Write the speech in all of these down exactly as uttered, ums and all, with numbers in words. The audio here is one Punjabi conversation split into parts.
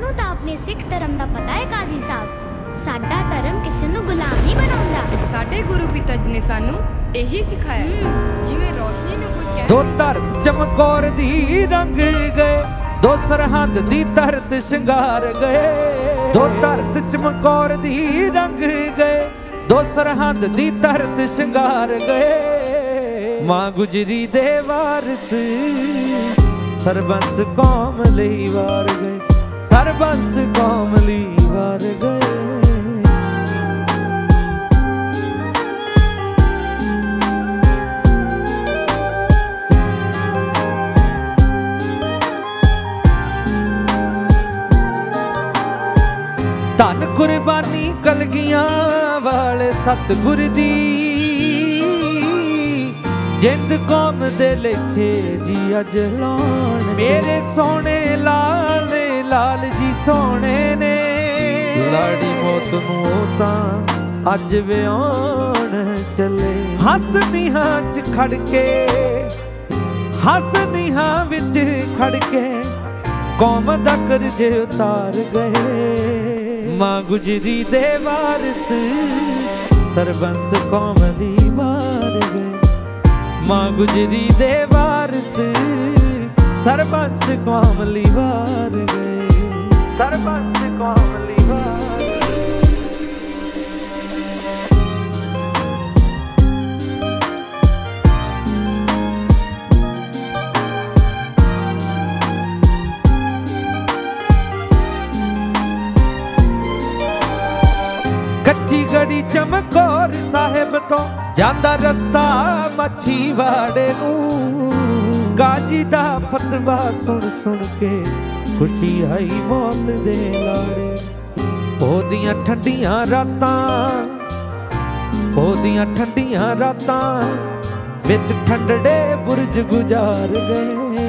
ਨੂੰ ਤਾਂ ਆਪਣੇ ਸਿੱਖ ਧਰਮ ਦਾ ਪਤਾ ਹੈ ਕਾਜ਼ੀ ਸਾਹਿਬ। ਸਾਡਾ ਧਰਮ ਕਿਸੇ ਨੂੰ ਗੁਲਾਮ ਨਹੀਂ ਬਣਾਉਂਦਾ। ਸਾਡੇ ਗੁਰੂ ਪਿਤਾ ਜੀ ਨੇ ਸਾਨੂੰ ਇਹੀ ਸਿਖਾਇਆ। ਜਿਵੇਂ ਰੋਸ਼ਨੀ ਨੂੰ ਕੋਈ ਕਹਿ ਦੋ ਧਰਤ ਚਮਕੌਰ ਦੀ ਰੰਗ ਗਏ, ਦੋ ਸਰਹੰਦ ਦੀ ਧਰਤ ਸ਼ਿੰਗਾਰ ਗਏ। ਦੋ ਧਰਤ ਚਮਕੌਰ ਦੀ ਰੰਗ ਗਏ, ਦੋ ਸਰਹੰਦ ਦੀ ਧਰਤ ਸ਼ਿੰਗਾਰ ਗਏ। ਮਾਂ ਗੁਜਰੀ ਦੇ ਵਾਰਿਸ ਸਰਬੰਸ ਕੌਮ ਲਈ ਵਾਰ ਗਏ, ਸਰਬੰਸ ਕੌਮ ਲਈ ਵਾਰ ਗਏ। ਧੰਨ ਕੁਰਬਾਨੀ ਕਲਗੀਆਂ ਵਾਲੇ ਸਤਿਗੁਰ ਦੀ, ਜਿੰਦ ਕੌਮ ਦੇ ਲੇਖੇ ਜੀ ਅਜ ਲਾਉਣ। ਮੇਰੇ ਸੋਹਣੇ ਲਾਲ ਨੇ ਲਾਲ ਜੀ ਸੋਹਣੇ ਨੇ, ਲਾੜੀ ਮੌਤ ਨੂੰ ਉਹ ਤਾਂ ਅੱਜ ਵਿਆਉਣ ਚੱਲੇ। ਹੱਸ ਨੀਹਾਂ ਚ ਖੜ ਕੇ, ਹੱਸ ਨੀਹਾਂ ਵਿੱਚ ਖੜ ਕੇ ਕੌਮ ਦਾ ਕਰਜ਼ ਉਤਾਰ ਗਏ। ਮਾਂ ਗੁਜਰੀ ਦੇ ਵਾਰਿਸ ਸਰਬੰਸ ਕੌਮ ਲਈ ਵਾਰ ਗਏ। ਮਾਂ ਗੁਜਰੀ ਦੇ ਵਾਰਿਸ ਸਰਬੰਸ ਕੌਮ ਲਈ ਵਾਰ ਗਏ, ਸਰਬੰਸ ਕੌਮ ਲਈ ਵਾਰ ਗਏ। ਕੱਚੀ ਗੜੀ ਚਮਕੌਰ ਸਾਹਿਬ ਤੋਂ ਜਾਂਦਾ ਰਸਤਾ ਮੱਛੀਵਾੜੇ ਨੂੰ। ਕਾਜੀ ਦਾ ਫਤਵਾ ਸੁਣ ਸੁਣ ਕੇ ਖੁਸ਼ੀ ਆਈ ਮੌਤ ਦੇ ਲਾੜੇ। ਉਹਦੀਆਂ ਠੰਡੀਆਂ ਰਾਤਾਂ, ਉਹਦੀਆਂ ਠੰਡੀਆਂ ਰਾਤਾਂ ਵਿੱਚ ਠੰਡੜੇ ਬੁਰਜ ਗੁਜ਼ਾਰ ਗਏ।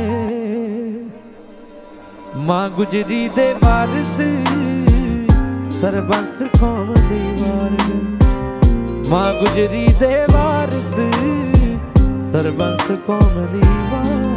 ਮਾਂ ਗੁਜਰੀ ਦੇ ਵਾਰਿਸ ਸਰਬੰਸ ਕੌਮ ਲਈ ਵਾਰ ਗਏ। ਮਾਂ ਗੁਜਰੀ ਦੇ ਵਾਰਿਸ ਸਰਬੰਸ ਕੌਮ ਲਈ ਵਾਰ ਗਏ।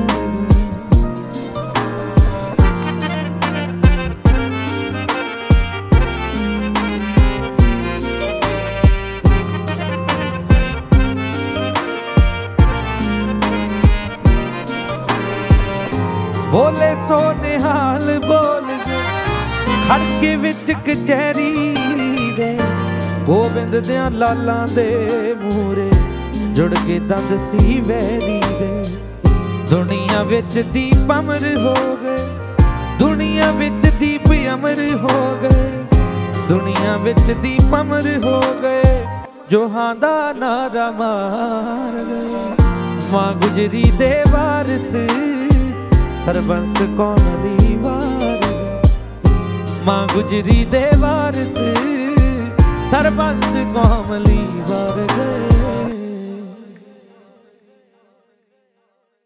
ਬੋਲੇ ਸੋ ਨਿਹਾਲ ਬੋਲ ਖੜਕੇ ਵਿੱਚ ਕਚਹਿਰੀ ਦੇ, ਗੋਬਿੰਦ ਦਿਆਂ ਲਾਲਾਂ ਦੇ ਮੂਹਰੇ ਜੁੜ ਕੇ ਦੰਦ ਸੀ ਵੈਰੀ ਦੇ। ਦੁਨੀਆ ਵਿੱਚ ਦੀਪ ਅਮਰ ਹੋ ਗਏ, ਦੁਨੀਆ ਵਿੱਚ ਦੀਪ ਅਮਰ ਹੋ ਗਏ, ਦੁਨੀਆ ਵਿੱਚ ਦੀਪ ਅਮਰ ਹੋ ਗਏ। ਜੋਹਾਂ ਦਾ ਨਾਰਾ ਮਾਰ ਗਏ। ਮਾਂ ਗੁਜਰੀ ਦੇ ਵਾਰਿਸ ਸਰਬੰਸ ਕੌਮ ਲਈ ਵਾਰ ਗਏ। ਮਾਂ ਗੁਜਰੀ ਦੇ ਵਾਰਿਸ ਸਰਬੰਸ ਕੌਮ ਲਈ ਵਾਰ